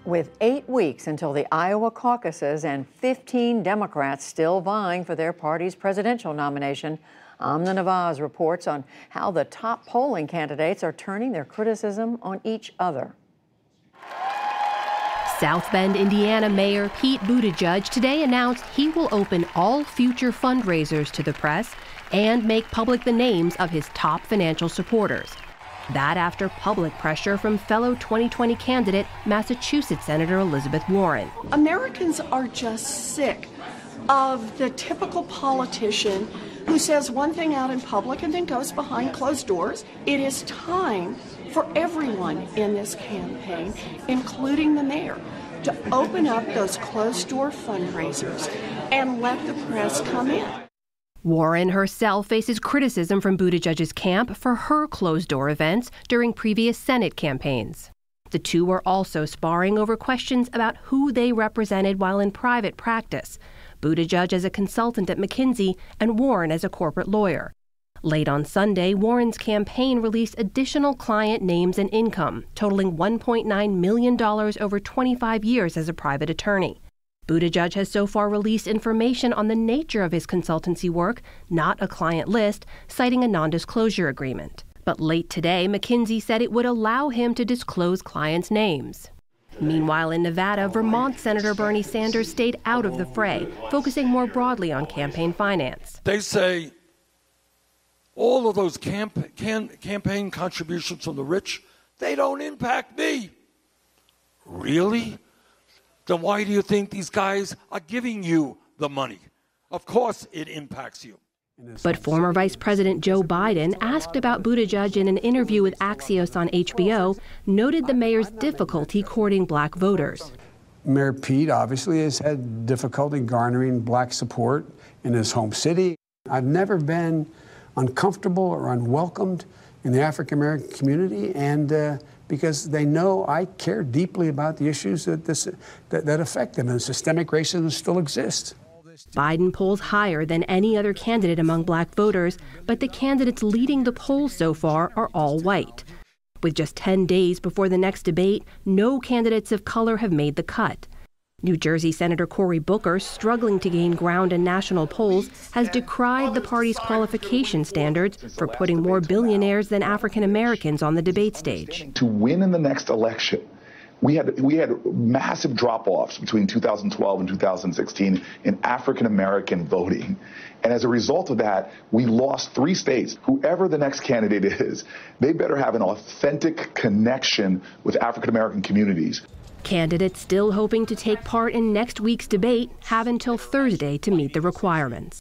With 8 weeks until the Iowa caucuses and 15 Democrats still vying for their party's presidential nomination, Amna Nawaz reports on how the top polling candidates are turning their criticism on each other. South Bend, Indiana Mayor Pete Buttigieg today announced he will open all future fundraisers to the press and make public the names of his top financial supporters. That after public pressure from fellow 2020 candidate, Massachusetts Senator Elizabeth Warren. Americans are just sick of the typical politician who says one thing out in public and then goes behind closed doors. It is time for everyone in this campaign, including the mayor, to open up those closed-door fundraisers and let the press come in. Warren herself faces criticism from Buttigieg's camp for her closed-door events during previous Senate campaigns. The two were also sparring over questions about who they represented while in private practice, Buttigieg as a consultant at McKinsey and Warren as a corporate lawyer. Late on Sunday, Warren's campaign released additional client names and income, totaling $1.9 million over 25 years as a private attorney. Buttigieg has so far released information on the nature of his consultancy work, not a client list, citing a non-disclosure agreement. But late today, McKinsey said it would allow him to disclose clients' names. Meanwhile, in Nevada, Vermont Senator Bernie Sanders stayed out of the fray, focusing more broadly on campaign finance. They say all of those campaign contributions from the rich, they don't impact me. Really? Then why do you think these guys are giving you the money? Of course it impacts you. But former Vice President Joe Biden, asked about Buttigieg in an interview with Axios on HBO, noted the mayor's difficulty courting black voters. Mayor Pete obviously has had difficulty garnering black support in his home city. I've never been uncomfortable or unwelcomed in the African American community, and because they know I care deeply about the issues that affect them, and systemic racism still exists. Biden polls higher than any other candidate among black voters, but the candidates leading the polls so far are all white. With just 10 days before the next debate, no candidates of color have made the cut. New Jersey Senator Cory Booker, struggling to gain ground in national polls, has decried the party's qualification standards for putting more billionaires than African Americans on the debate stage. To win in the next election, we had massive drop-offs between 2012 and 2016 in African American voting. And as a result of that, we lost 3 states. Whoever the next candidate is, they better have an authentic connection with African American communities. Candidates still hoping to take part in next week's debate have until Thursday to meet the requirements.